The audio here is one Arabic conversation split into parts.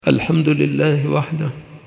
الحمد لله وحده،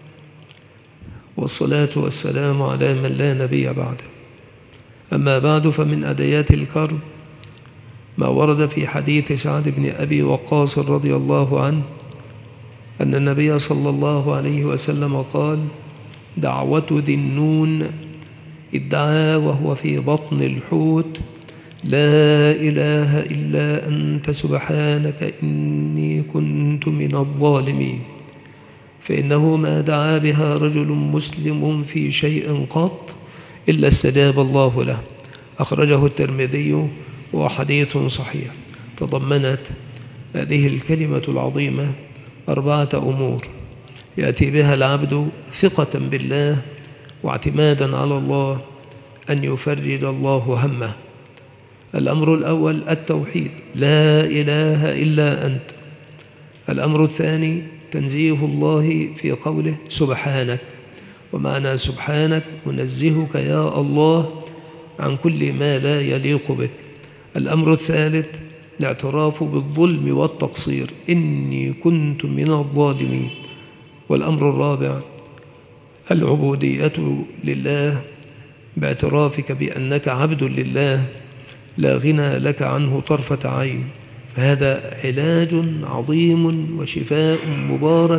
والصلاة والسلام على من لا نبي بعده. أما بعد، فمن أديات الكرب ما ورد في حديث سعد بن أبي وقاص رضي الله عنه أن النبي صلى الله عليه وسلم قال: دعوة ذي النون ادعى وهو في بطن الحوت: لا إله إلا أنت سبحانك إني كنت من الظالمين. فإنه ما دعا بها رجل مسلم في شيء قط إلا استجاب الله له. أخرجه الترمذي وحديث صحيح. تضمنت هذه الكلمة العظيمة 4 أمور يأتي بها العبد ثقة بالله واعتمادا على الله أن يفرج الله همه. الأمر الأول التوحيد: لا إله إلا أنت. الأمر الثاني تنزيه الله في قوله سبحانك، ومعنى سبحانك أنزهك يا الله عن كل ما لا يليق بك. الأمر الثالث الاعتراف بالظلم والتقصير: إني كنت من الظالمين. والأمر الرابع العبودية لله باعترافك بأنك عبد لله لا غنى لك عنه طرفة عين. فهذا علاج عظيم وشفاء مبارك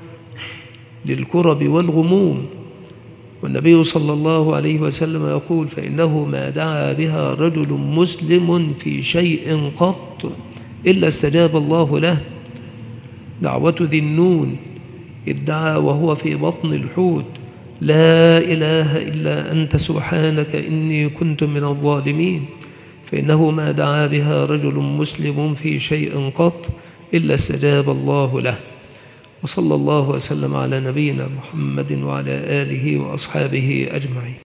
للكرب والغموم. والنبي صلى الله عليه وسلم يقول: فإنه ما دعا بها رجل مسلم في شيء قط إلا استجاب الله له. دعوة ذي النون ادعى وهو في بطن الحوت: لا إله إلا أنت سبحانك إني كنت من الظالمين. فإنه ما دعا بها رجل مسلم في شيء قط إلا استجاب الله له. وصلى الله وسلم على نبينا محمد وعلى آله وأصحابه أجمعين.